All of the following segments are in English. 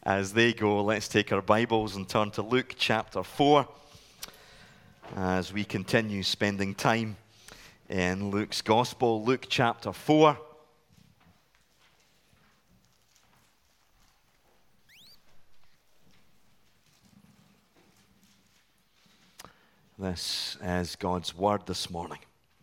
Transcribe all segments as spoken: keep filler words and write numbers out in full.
as they go, let's take our Bibles and turn to Luke chapter four as we continue spending time in Luke's Gospel. Luke chapter four. This is God's Word this morning.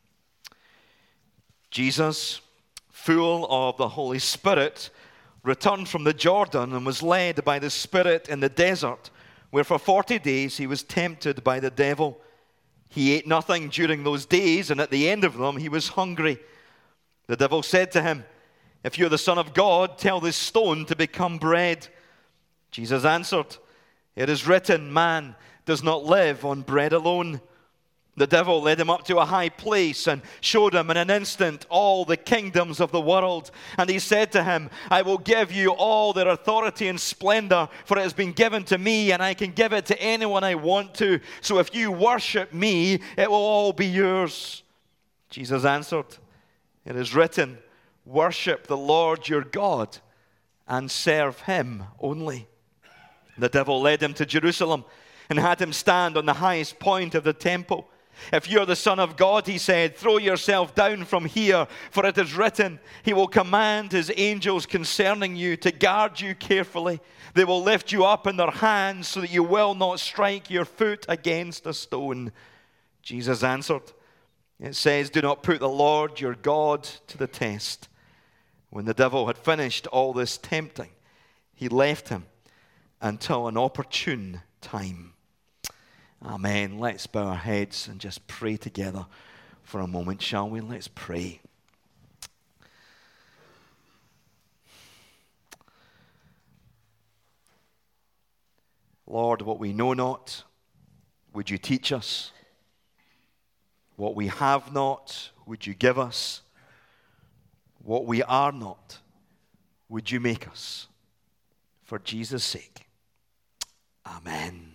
Jesus, full of the Holy Spirit, returned from the Jordan and was led by the Spirit in the desert, where for forty days he was tempted by the devil. He ate nothing during those days, and at the end of them he was hungry. The devil said to him, "If you're the Son of God, tell this stone to become bread." Jesus answered, "It is written, man does not live on bread alone." The devil led him up to a high place and showed him in an instant all the kingdoms of the world. And he said to him, "I will give you all their authority and splendor, for it has been given to me, and I can give it to anyone I want to. So if you worship me, it will all be yours." Jesus answered, "It is written, worship the Lord your God and serve him only." The devil led him to Jerusalem and had him stand on the highest point of the temple. "If you're the Son of God," he said, "throw yourself down from here, for it is written, he will command his angels concerning you to guard you carefully. They will lift you up in their hands so that you will not strike your foot against a stone." Jesus answered, "It says, do not put the Lord your God to the test." When the devil had finished all this tempting, he left him until an opportune time. Amen. Let's bow our heads and just pray together for a moment, shall we? Let's pray. Lord, what we know not, would you teach us? What we have not, would you give us? What we are not, would you make us? For Jesus' sake. Amen.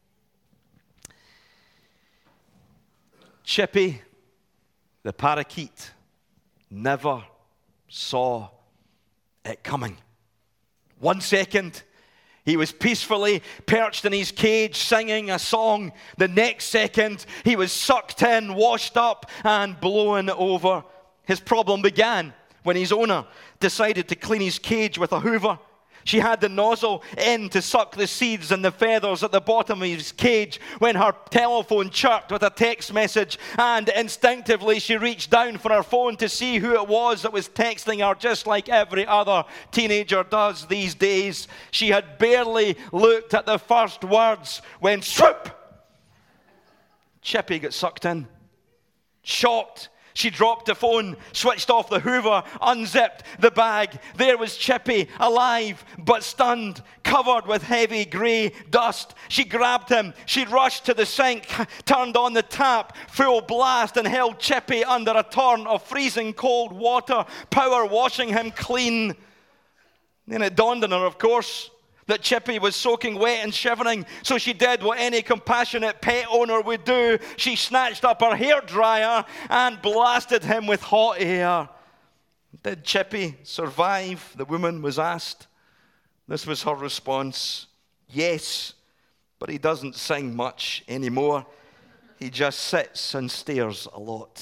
Chippy, the parakeet, never saw it coming. One second, he was peacefully perched in his cage singing a song. The next second, he was sucked in, washed up, and blown over. His problem began when his owner decided to clean his cage with a hoover. She had the nozzle in to suck the seeds and the feathers at the bottom of his cage when her telephone chirped with a text message, and instinctively she reached down for her phone to see who it was that was texting her, just like every other teenager does these days. She had barely looked at the first words when swoop! Chippy got sucked in. Shocked, she dropped the phone, switched off the hoover, unzipped the bag. There was Chippy, alive but stunned, covered with heavy grey dust. She grabbed him. She rushed to the sink, turned on the tap, full blast, and held Chippy under a torrent of freezing cold water, power washing him clean. Then it dawned on her, of course, that Chippy was soaking wet and shivering, so she did what any compassionate pet owner would do. She snatched up her hairdryer and blasted him with hot air. Did Chippy survive? The woman was asked. This was her response: yes, but he doesn't sing much anymore. He just sits and stares a lot.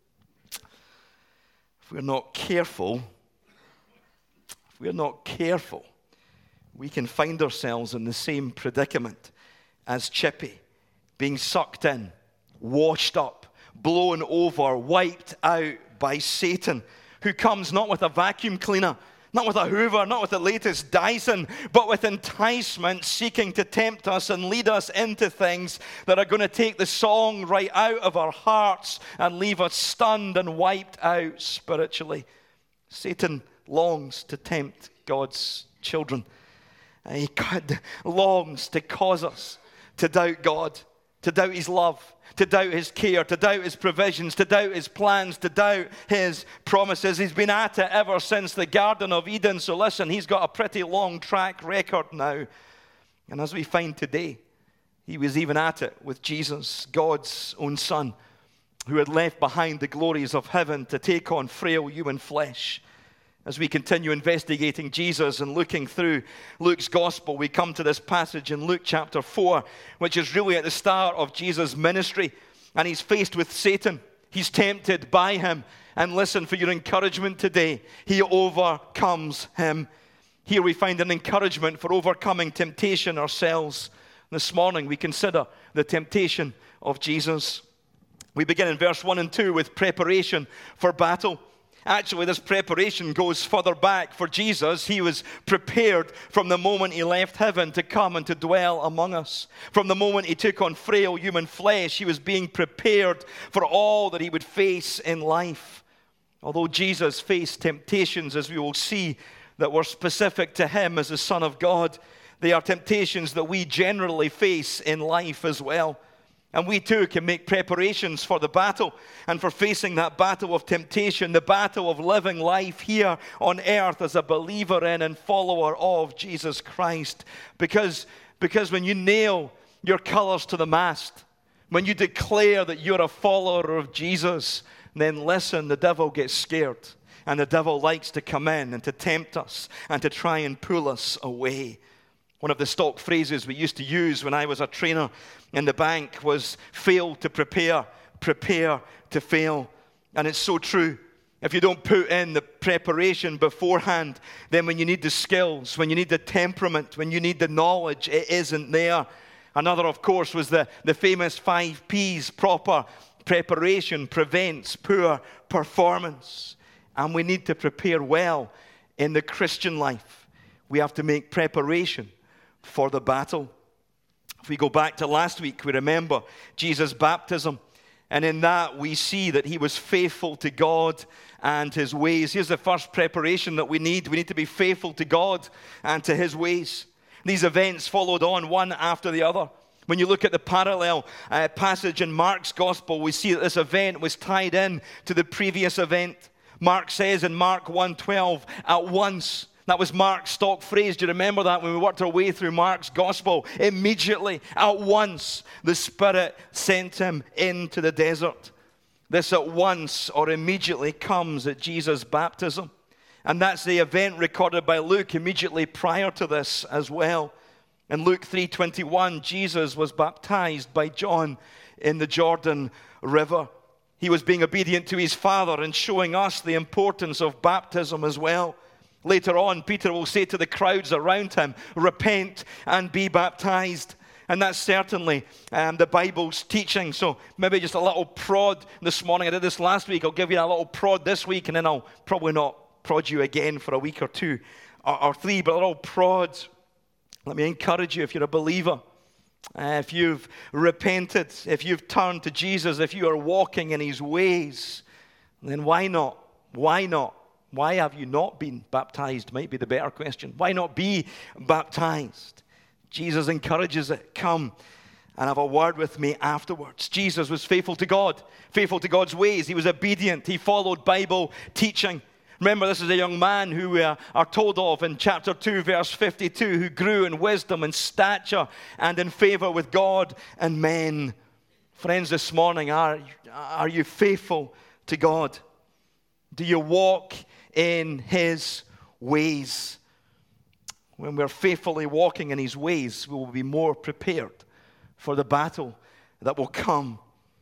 If we're not careful, if we're not careful, we can find ourselves in the same predicament as Chippy, being sucked in, washed up, blown over, wiped out by Satan, who comes not with a vacuum cleaner, not with a hoover, not with the latest Dyson, but with enticement, seeking to tempt us and lead us into things that are going to take the song right out of our hearts and leave us stunned and wiped out spiritually. Satan longs to tempt God's children. He God longs to cause us to doubt God, to doubt his love, to doubt his care, to doubt his provisions, to doubt his plans, to doubt his promises. He's been at it ever since the Garden of Eden. So listen, he's got a pretty long track record now. And as we find today, he was even at it with Jesus, God's own Son, who had left behind the glories of heaven to take on frail human flesh As we continue investigating Jesus and looking through Luke's gospel, we come to this passage in Luke chapter four, which is really at the start of Jesus' ministry. And he's faced with Satan. He's tempted by him. And listen, for your encouragement today, he overcomes him. Here we find an encouragement for overcoming temptation ourselves. This morning we consider the temptation of Jesus. We begin in verse one and two with preparation for battle. Actually, this preparation goes further back. For Jesus, he was prepared from the moment he left heaven to come and to dwell among us. From the moment he took on frail human flesh, he was being prepared for all that he would face in life. Although Jesus faced temptations, as we will see, that were specific to him as the Son of God, they are temptations that we generally face in life as well. And we too can make preparations for the battle and for facing that battle of temptation, the battle of living life here on earth as a believer in and follower of Jesus Christ. Because, because when you nail your colors to the mast, when you declare that you're a follower of Jesus, then listen, the devil gets scared. And the devil likes to come in and to tempt us and to try and pull us away. One of the stock phrases we used to use when I was a trainer in the bank was fail to prepare, prepare to fail. And it's so true. If you don't put in the preparation beforehand, then when you need the skills, when you need the temperament, when you need the knowledge, it isn't there. Another, of course, was the, the famous five P's. Proper preparation prevents poor performance. And we need to prepare well in the Christian life. We have to make preparation for the battle. If we go back to last week, we remember Jesus' baptism. And in that, we see that he was faithful to God and his ways. Here's the first preparation that we need. We need to be faithful to God and to his ways. These events followed on one after the other. When you look at the parallel uh, passage in Mark's gospel, we see that this event was tied in to the previous event. Mark says in Mark one twelve, at once. That was Mark's stock phrase. Do you remember that when we worked our way through Mark's gospel? Immediately, at once, the Spirit sent him into the desert. This at once or immediately comes at Jesus' baptism. And that's the event recorded by Luke immediately prior to this as well. In Luke three twenty-one, Jesus was baptized by John in the Jordan River. He was being obedient to his Father and showing us the importance of baptism as well. Later on, Peter will say to the crowds around him, repent and be baptized. And that's certainly um, the Bible's teaching. So maybe just a little prod this morning. I did this last week. I'll give you a little prod this week, and then I'll probably not prod you again for a week or two or, or three, but a little prod. Let me encourage you, if you're a believer, uh, if you've repented, if you've turned to Jesus, if you are walking in his ways, then why not? Why not? Why have you not been baptized? Might be the better question. Why not be baptized? Jesus encourages it. Come and have a word with me afterwards. Jesus was faithful to God, faithful to God's ways. He was obedient. He followed Bible teaching. Remember, this is a young man who we are told of in chapter two, verse fifty-two, who grew in wisdom and stature and in favor with God and men. Friends, this morning, are, are you faithful to God? Do you walk in his ways? When we're faithfully walking in his ways, we will be more prepared for the battle that will come.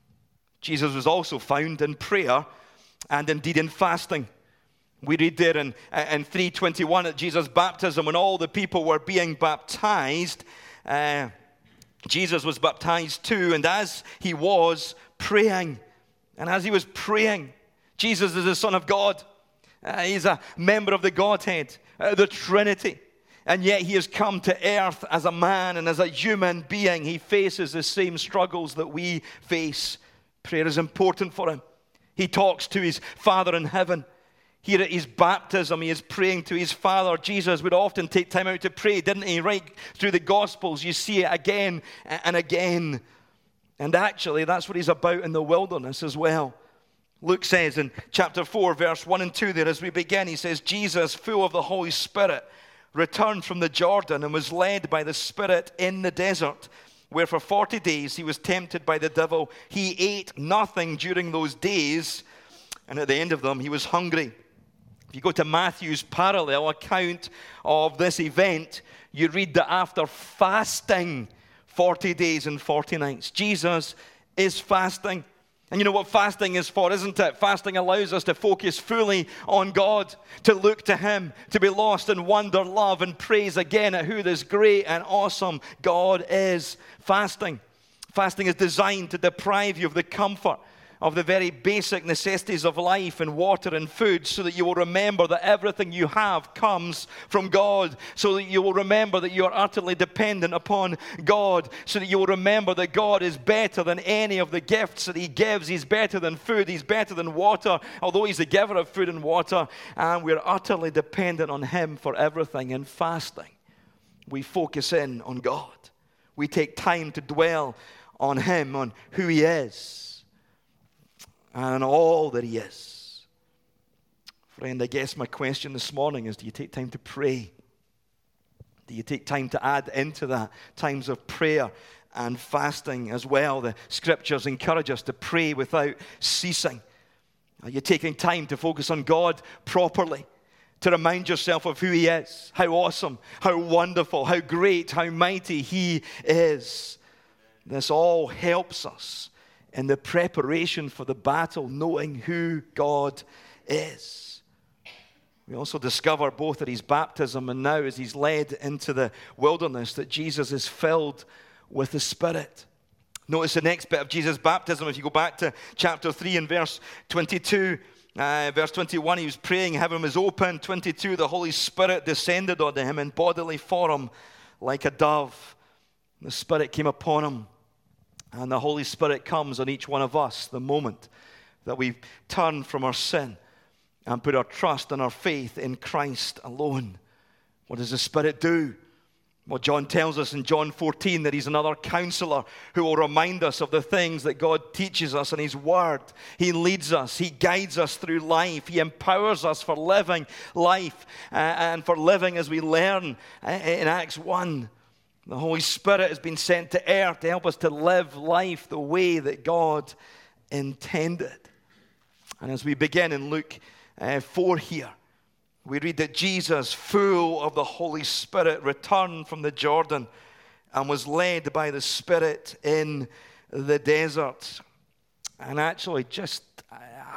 Jesus was also found in prayer and indeed in fasting. We read there in, in three twenty-one at Jesus' baptism, when all the people were being baptized, uh, Jesus was baptized too, and as he was praying, and as he was praying, Jesus is the Son of God. Uh, he's a member of the Godhead, uh, the Trinity. And yet he has come to earth as a man and as a human being. He faces the same struggles that we face. Prayer is important for him. He talks to his Father in heaven. Here at his baptism, he is praying to his Father. Jesus would often take time out to pray, didn't he? Right through the Gospels, you see it again and again. And actually, that's what he's about in the wilderness as well. Luke says in chapter four, verse one and two there, as we begin, he says, Jesus, full of the Holy Spirit, returned from the Jordan and was led by the Spirit in the desert, where for forty days he was tempted by the devil. He ate nothing during those days, and at the end of them he was hungry. If you go to Matthew's parallel account of this event, you read that after fasting forty days and forty nights, Jesus is fasting. And you know what fasting is for, isn't it? Fasting allows us to focus fully on God, to look to Him, to be lost in wonder, love, and praise again at who this great and awesome God is. Fasting. Fasting is designed to deprive you of the comfort of the very basic necessities of life and water and food, so that you will remember that everything you have comes from God, so that you will remember that you are utterly dependent upon God, so that you will remember that God is better than any of the gifts that He gives. He's better than food. He's better than water, although He's the giver of food and water, and we're utterly dependent on Him for everything. In fasting, we focus in on God. We take time to dwell on Him, on who He is, and all that He is. Friend, I guess my question this morning is, do you take time to pray? Do you take time to add into that times of prayer and fasting as well? The Scriptures encourage us to pray without ceasing. Are you taking time to focus on God properly? To remind yourself of who He is, how awesome, how wonderful, how great, how mighty He is. This all helps us in the preparation for the battle, knowing who God is. We also discover both at His baptism and now as He's led into the wilderness that Jesus is filled with the Spirit. Notice the next bit of Jesus' baptism. If you go back to chapter three and verse twenty-two, uh, verse twenty-one, He was praying, heaven was open. twenty-two, the Holy Spirit descended on Him in bodily form like a dove. The Spirit came upon Him. And the Holy Spirit comes on each one of us the moment that we turn from our sin and put our trust and our faith in Christ alone. What does the Spirit do? Well, John tells us in John fourteen that He's another counselor who will remind us of the things that God teaches us in His Word. He leads us. He guides us through life. He empowers us for living life uh, and for living as we learn uh, in Acts one. The Holy Spirit has been sent to earth to help us to live life the way that God intended. And as we begin in Luke uh, four here, we read that Jesus, full of the Holy Spirit, returned from the Jordan and was led by the Spirit in the desert. And actually, just, uh,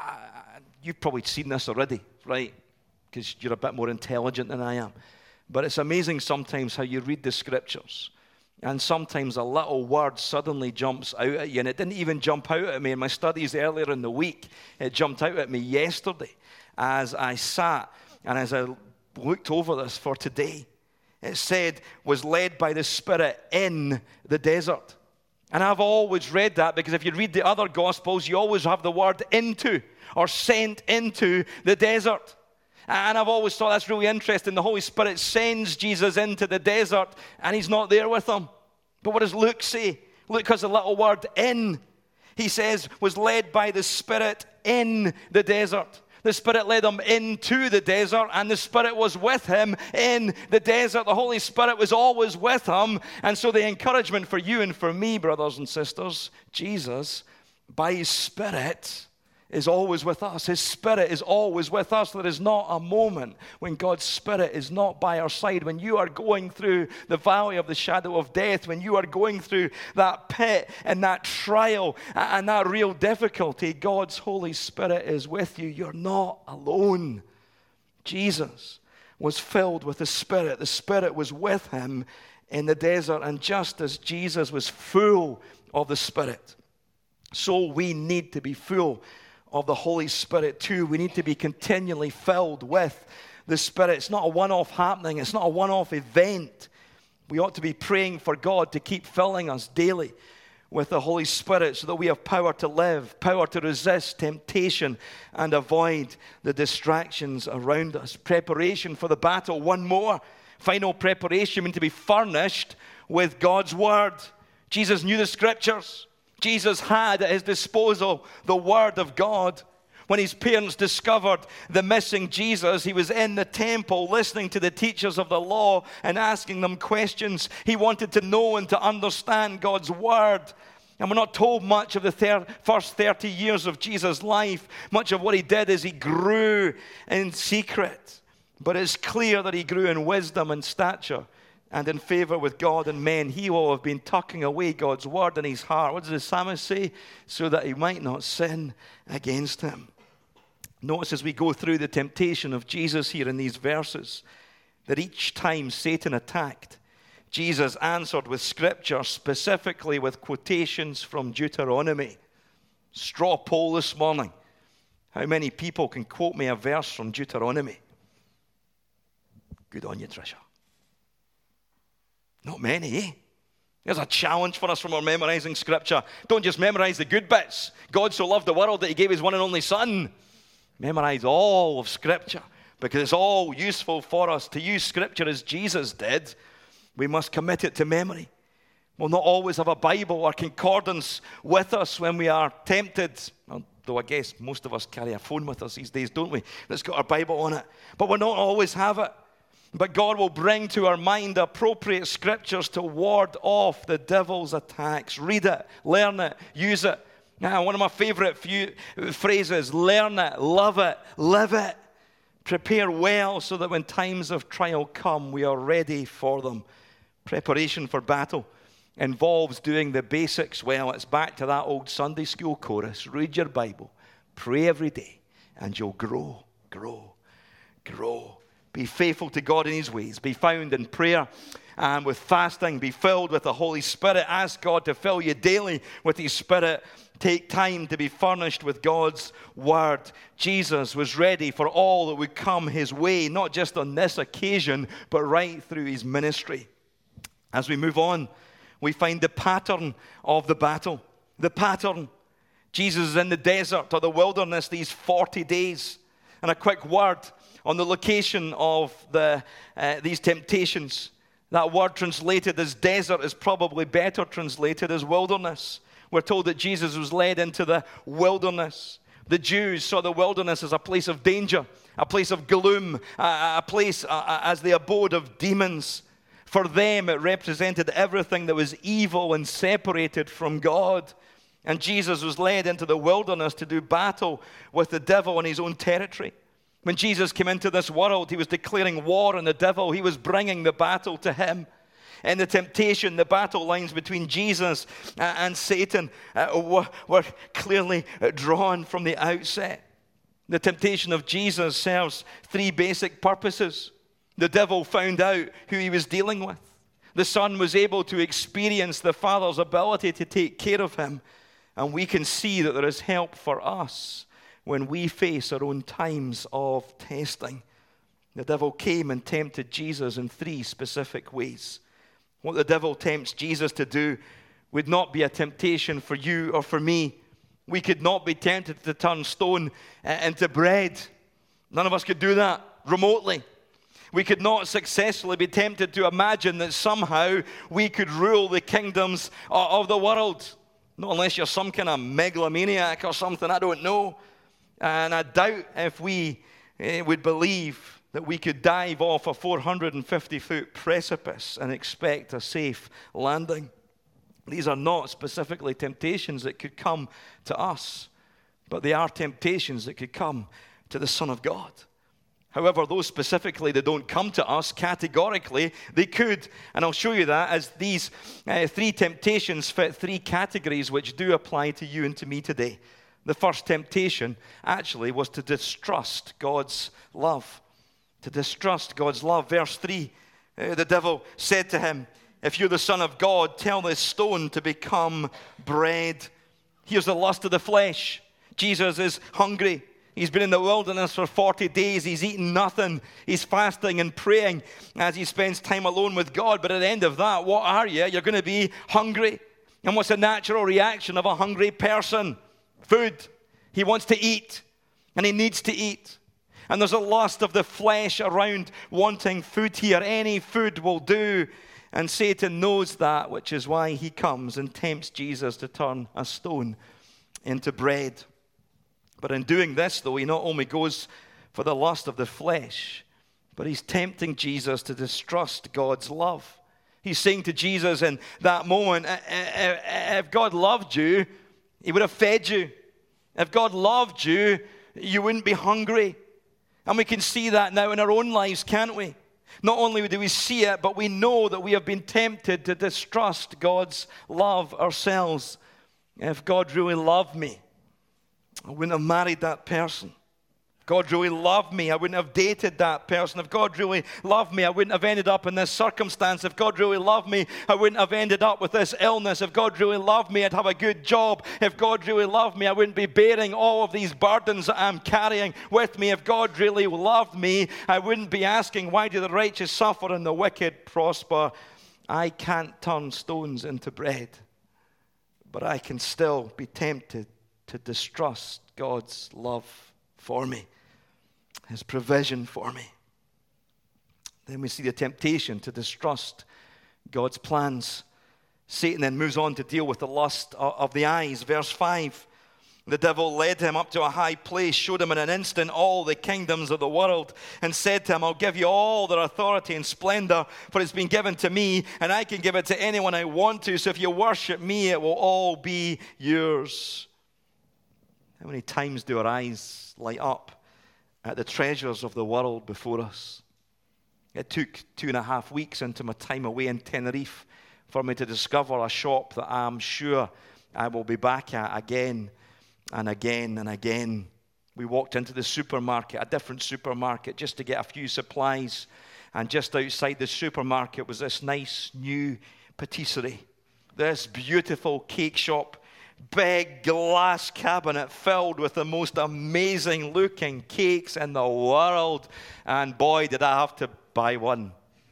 you've probably seen this already, right? Because you're a bit more intelligent than I am. But it's amazing sometimes how you read the Scriptures, and sometimes a little word suddenly jumps out at you. And it didn't even jump out at me in my studies earlier in the week. It jumped out at me yesterday as I sat and as I looked over this for today. It said, was led by the Spirit in the desert. And I've always read that because if you read the other Gospels, you always have the word into or sent into the desert. And I've always thought that's really interesting. The Holy Spirit sends Jesus into the desert and He's not there with them. But what does Luke say? Luke has a little word, in. He says, was led by the Spirit in the desert. The Spirit led Him into the desert, and the Spirit was with Him in the desert. The Holy Spirit was always with Him. And so the encouragement for you and for me, brothers and sisters, Jesus, by His Spirit, is always with us. His Spirit is always with us. There is not a moment when God's Spirit is not by our side. When you are going through the valley of the shadow of death, when you are going through that pit and that trial and that real difficulty, God's Holy Spirit is with you. You're not alone. Jesus was filled with the Spirit. The Spirit was with Him in the desert. And just as Jesus was full of the Spirit, so we need to be full of the Holy Spirit too. We need to be continually filled with the Spirit. It's not a one-off happening. It's not a one-off event. We ought to be praying for God to keep filling us daily with the Holy Spirit so that we have power to live, power to resist temptation and avoid the distractions around us. Preparation for the battle. One more final preparation. We need to be furnished with God's Word. Jesus knew the Scriptures. Jesus had at His disposal the Word of God. When his parents discovered the missing Jesus, he was in the temple listening to the teachers of the law and asking them questions. He wanted to know and to understand God's Word. And we're not told much of the thir- first thirty years of Jesus' life. Much of what he did is he grew in secret. But it's clear that he grew in wisdom and stature and in favor with God and men. He will have been tucking away God's word in his heart. What does the psalmist say? So that he might not sin against him. Notice as we go through the temptation of Jesus here in these verses, that each time Satan attacked, Jesus answered with scripture, specifically with quotations from Deuteronomy. Straw poll this morning. How many people can quote me a verse from Deuteronomy? Good on you, Tricia. Not many, eh? There's a challenge for us from our memorizing scripture. Don't just memorize the good bits. God so loved the world that he gave his one and only son. Memorize all of scripture, because it's all useful for us. To use scripture as Jesus did, we must commit it to memory. We'll not always have a Bible or concordance with us when we are tempted. Although I guess most of us carry a phone with us these days, don't we? That's got our Bible on it. But we'll not always have it. But God will bring to our mind appropriate scriptures to ward off the devil's attacks. Read it, learn it, use it. Now, one of my favorite few phrases, learn it, love it, live it. Prepare well so that when times of trial come, we are ready for them. Preparation for battle involves doing the basics well. It's back to that old Sunday school chorus. Read your Bible, pray every day, and you'll grow, grow, grow. Be faithful to God in his ways. Be found in prayer and with fasting. Be filled with the Holy Spirit. Ask God to fill you daily with his Spirit. Take time to be furnished with God's word. Jesus was ready for all that would come his way, not just on this occasion, but right through his ministry. As we move on, we find the pattern of the battle. The pattern. Jesus is in the desert or the wilderness these forty days. And a quick word on the location of the uh, these temptations. That word translated as desert is probably better translated as wilderness. We're told that Jesus was led into the wilderness. The Jews saw the wilderness as a place of danger, a place of gloom, a, a place uh, as the abode of demons. For them, it represented everything that was evil and separated from God. And Jesus was led into the wilderness to do battle with the devil in his own territory. When Jesus came into this world, he was declaring war on the devil. He was bringing the battle to him. In the temptation, the battle lines between Jesus and Satan uh, were clearly drawn from the outset. The temptation of Jesus serves three basic purposes. The devil found out who he was dealing with. The Son was able to experience the Father's ability to take care of him. And we can see that there is help for us when we face our own times of testing. The devil came and tempted Jesus in three specific ways. What the devil tempts Jesus to do would not be a temptation for you or for me. We could not be tempted to turn stone into bread. None of us could do that remotely. We could not successfully be tempted to imagine that somehow we could rule the kingdoms of the world. Not unless you're some kind of megalomaniac or something, I don't know. And I doubt if we would believe that we could dive off a four hundred fifty foot precipice and expect a safe landing. These are not specifically temptations that could come to us, but they are temptations that could come to the Son of God. However, those specifically that don't come to us, categorically, they could. And I'll show you that as these uh, three temptations fit three categories which do apply to you and to me today. The first temptation, actually, was to distrust God's love. To distrust God's love. Verse three, uh, the devil said to him, "If you're the Son of God, tell this stone to become bread." Here's the lust of the flesh. Jesus is hungry. He's been in the wilderness for forty days. He's eaten nothing. He's fasting and praying as he spends time alone with God. But at the end of that, what are you? You're going to be hungry. And what's the natural reaction of a hungry person? Food. He wants to eat. And he needs to eat. And there's a lust of the flesh around wanting food here. Any food will do. And Satan knows that, which is why he comes and tempts Jesus to turn a stone into bread. But in doing this, though, he not only goes for the lust of the flesh, but he's tempting Jesus to distrust God's love. He's saying to Jesus in that moment, if God loved you, he would have fed you. If God loved you, you wouldn't be hungry. And we can see that now in our own lives, can't we? Not only do we see it, but we know that we have been tempted to distrust God's love ourselves. If God really loved me, I wouldn't have married that person. If God really loved me, I wouldn't have dated that person. If God really loved me, I wouldn't have ended up in this circumstance. If God really loved me, I wouldn't have ended up with this illness. If God really loved me, I'd have a good job. If God really loved me, I wouldn't be bearing all of these burdens that I'm carrying with me. If God really loved me, I wouldn't be asking, why do the righteous suffer and the wicked prosper? I can't turn stones into bread, but I can still be tempted to distrust God's love for me, his provision for me. Then we see the temptation to distrust God's plans. Satan then moves on to deal with the lust of the eyes. Verse five, the devil led him up to a high place, showed him in an instant all the kingdoms of the world, and said to him, I'll give you all their authority and splendor, for it's been given to me, and I can give it to anyone I want to. So if you worship me, it will all be yours. How many times do our eyes light up at the treasures of the world before us? It took two and a half weeks into my time away in Tenerife for me to discover a shop that I'm sure I will be back at again and again and again. We walked into the supermarket, a different supermarket, just to get a few supplies. And just outside the supermarket was this nice new patisserie, this beautiful cake shop. Big glass cabinet filled with the most amazing looking cakes in the world. And boy, did I have to buy one.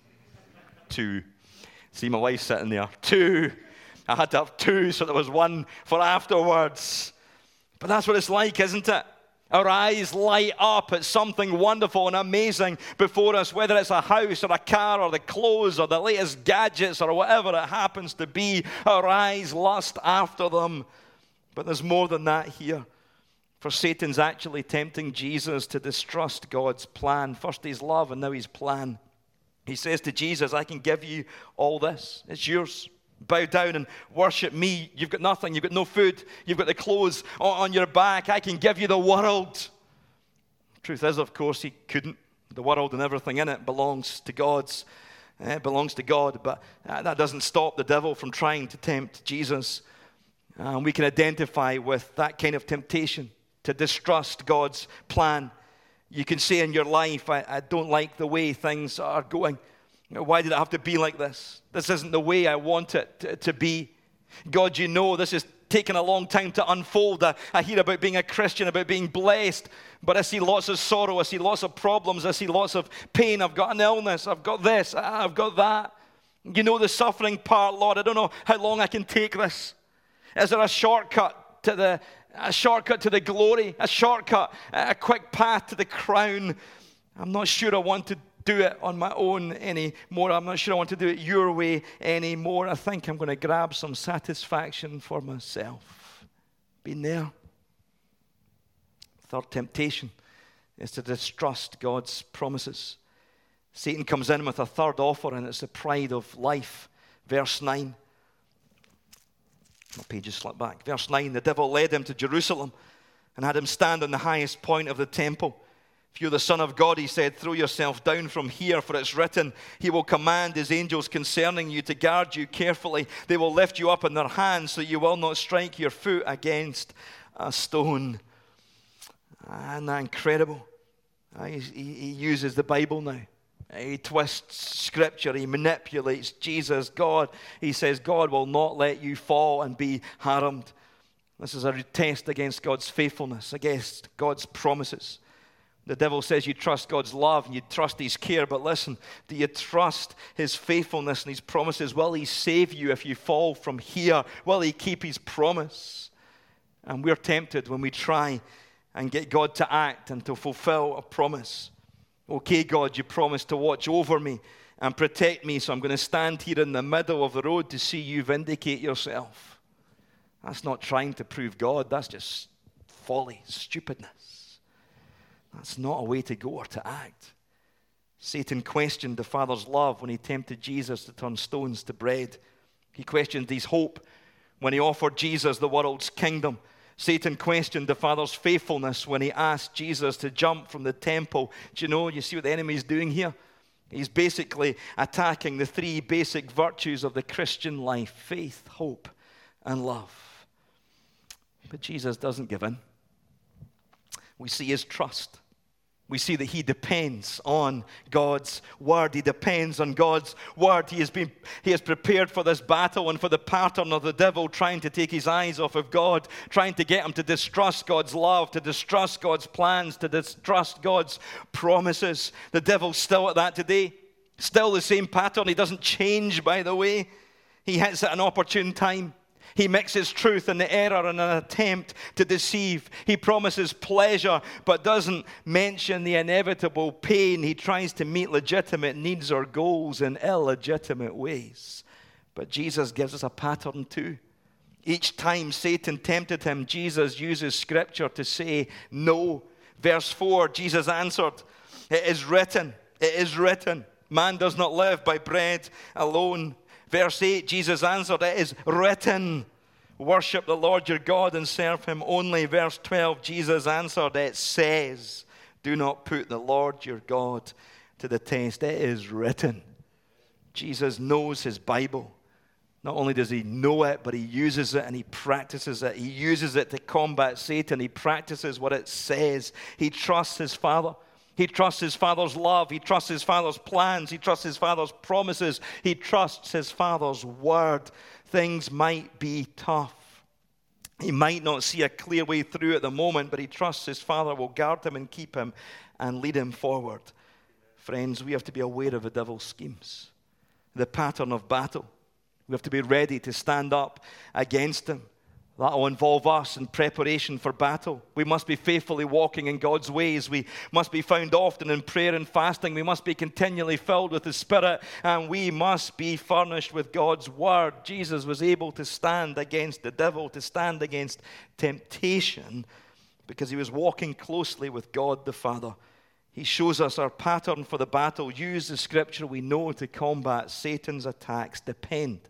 Two. See my wife sitting there. Two. I had to have two, so there was one for afterwards. But that's what it's like, isn't it? Our eyes light up at something wonderful and amazing before us, whether it's a house or a car or the clothes or the latest gadgets or whatever it happens to be. Our eyes lust after them. But there's more than that here. For Satan's actually tempting Jesus to distrust God's plan. First his love and now his plan. He says to Jesus, I can give you all this. It's yours. Bow down and worship me. You've got nothing. You've got no food. You've got the clothes on your back. I can give you the world. Truth is, of course, he couldn't. The world and everything in it belongs to God's. It belongs to God. But that doesn't stop the devil from trying to tempt Jesus. And we can identify with that kind of temptation to distrust God's plan. You can say in your life, I, I don't like the way things are going. Why did it have to be like this? This isn't the way I want it to, to be. God, you know this is taking a long time to unfold. I, I hear about being a Christian, about being blessed, but I see lots of sorrow. I see lots of problems. I see lots of pain. I've got an illness. I've got this. I've got that. You know the suffering part, Lord. I don't know how long I can take this. Is there a shortcut to the a shortcut to the glory? A shortcut, a quick path to the crown? I'm not sure I want to do it on my own anymore. I'm not sure I want to do it your way anymore. I think I'm going to grab some satisfaction for myself. Been there. Third temptation is to distrust God's promises. Satan comes in with a third offer, and it's the pride of life. Verse nine. My page has slipped back. Verse nine, the devil led him to Jerusalem and had him stand on the highest point of the temple. If you're the Son of God, he said, throw yourself down from here, for it's written, he will command his angels concerning you to guard you carefully. They will lift you up in their hands so you will not strike your foot against a stone. Isn't that incredible? He, he uses the Bible now. He twists Scripture. He manipulates Jesus, God. He says, God will not let you fall and be harmed. This is a test against God's faithfulness, against God's promises. The devil says you trust God's love and you trust his care, but listen, do you trust his faithfulness and his promises? Will he save you if you fall from here? Will he keep his promise? And we're tempted when we try and get God to act and to fulfill a promise. Okay, God, you promised to watch over me and protect me, so I'm going to stand here in the middle of the road to see you vindicate yourself. That's not trying to prove God. That's just folly, stupidness. That's not a way to go or to act. Satan questioned the Father's love when he tempted Jesus to turn stones to bread. He questioned his hope when he offered Jesus the world's kingdom. Satan questioned the Father's faithfulness when he asked Jesus to jump from the temple. Do you know, you see what the enemy's doing here? He's basically attacking the three basic virtues of the Christian life: faith, hope, and love. But Jesus doesn't give in. We see his trust. We see that he depends on God's word. He depends on God's word. He has been, he has prepared for this battle and for the pattern of the devil trying to take his eyes off of God, trying to get him to distrust God's love, to distrust God's plans, to distrust God's promises. The devil's still at that today. Still the same pattern. He doesn't change, by the way. He hits at an opportune time. He mixes truth and the error in an attempt to deceive. He promises pleasure, but doesn't mention the inevitable pain. He tries to meet legitimate needs or goals in illegitimate ways. But Jesus gives us a pattern too. Each time Satan tempted him, Jesus uses Scripture to say no. Verse four, Jesus answered, "It is written, it is written, man does not live by bread alone." Verse eight, Jesus answered, "It is written, worship the Lord your God and serve him only." Verse twelve, Jesus answered, "It says, do not put the Lord your God to the test." It is written. Jesus knows his Bible. Not only does he know it, but he uses it and he practices it. He uses it to combat Satan. He practices what it says. He trusts his Father. He trusts his Father's love. He trusts his Father's plans. He trusts his Father's promises. He trusts his Father's word. Things might be tough. He might not see a clear way through at the moment, but he trusts his Father will guard him and keep him and lead him forward. Friends, we have to be aware of the devil's schemes, the pattern of battle. We have to be ready to stand up against him. That will involve us in preparation for battle. We must be faithfully walking in God's ways. We must be found often in prayer and fasting. We must be continually filled with the Spirit. And we must be furnished with God's word. Jesus was able to stand against the devil, to stand against temptation, because he was walking closely with God the Father. He shows us our pattern for the battle. Use the Scripture we know to combat Satan's attacks. Depend.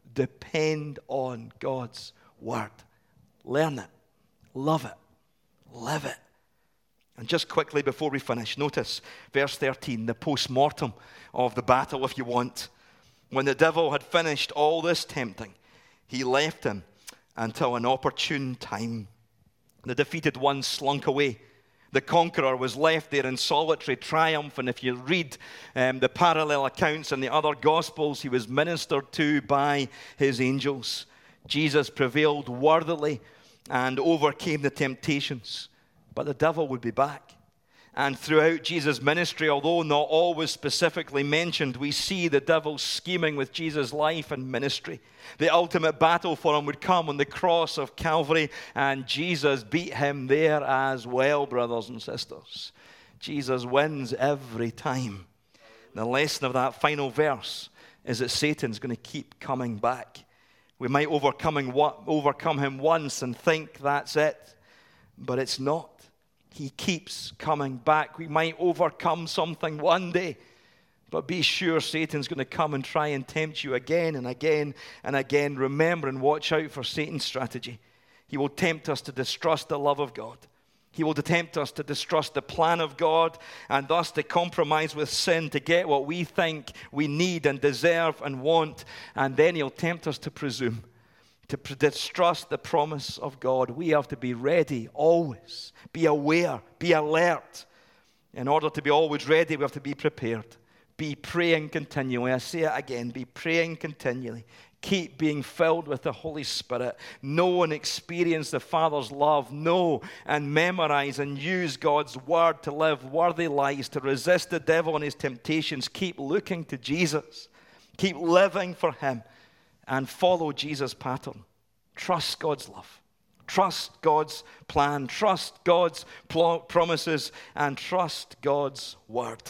Depend on God's word. Learn it. Love it. Live it. And just quickly before we finish, notice verse thirteen, the post-mortem of the battle, if you want. When the devil had finished all this tempting, he left him until an opportune time. The defeated one slunk away. The conqueror was left there in solitary triumph, and if you read um, the parallel accounts in the other Gospels, he was ministered to by his angels. Jesus prevailed worthily and overcame the temptations, but the devil would be back. And throughout Jesus' ministry, although not always specifically mentioned, we see the devil scheming with Jesus' life and ministry. The ultimate battle for him would come on the cross of Calvary, and Jesus beat him there as well, brothers and sisters. Jesus wins every time. The lesson of that final verse is that Satan's going to keep coming back. We might overcome him, overcome him once and think that's it, but it's not. He keeps coming back. We might overcome something one day, but be sure Satan's going to come and try and tempt you again and again and again. Remember and watch out for Satan's strategy. He will tempt us to distrust the love of God. He will tempt us to distrust the plan of God and thus to compromise with sin to get what we think we need and deserve and want. And then he'll tempt us to presume, to distrust the promise of God. We have to be ready always. Be aware. Be alert. In order to be always ready, we have to be prepared. Be praying continually. I say it again. Be praying continually. Keep being filled with the Holy Spirit. Know and experience the Father's love. Know and memorize and use God's word to live worthy lives, to resist the devil and his temptations. Keep looking to Jesus. Keep living for him. And follow Jesus' pattern. Trust God's love. Trust God's plan. Trust God's pl- promises. And trust God's word.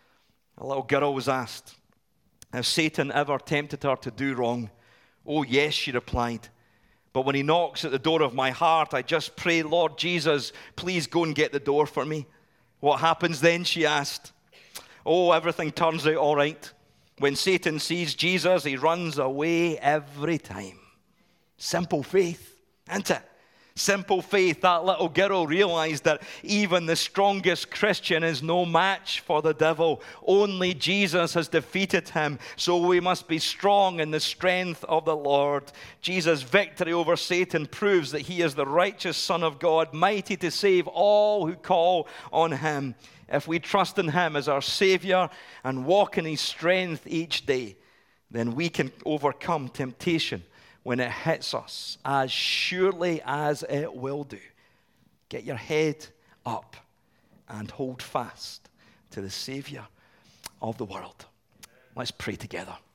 A little girl was asked, has Satan ever tempted her to do wrong? Oh, yes, she replied. But when he knocks at the door of my heart, I just pray, Lord Jesus, please go and get the door for me. What happens then, she asked. Oh, everything turns out all right. When Satan sees Jesus, he runs away every time. Simple faith, isn't it? Simple faith. That little girl realized that even the strongest Christian is no match for the devil. Only Jesus has defeated him. So we must be strong in the strength of the Lord. Jesus' victory over Satan proves that he is the righteous Son of God, mighty to save all who call on him. If we trust in him as our Savior and walk in his strength each day, then we can overcome temptation when it hits us, as surely as it will do. Get your head up and hold fast to the Savior of the world. Let's pray together.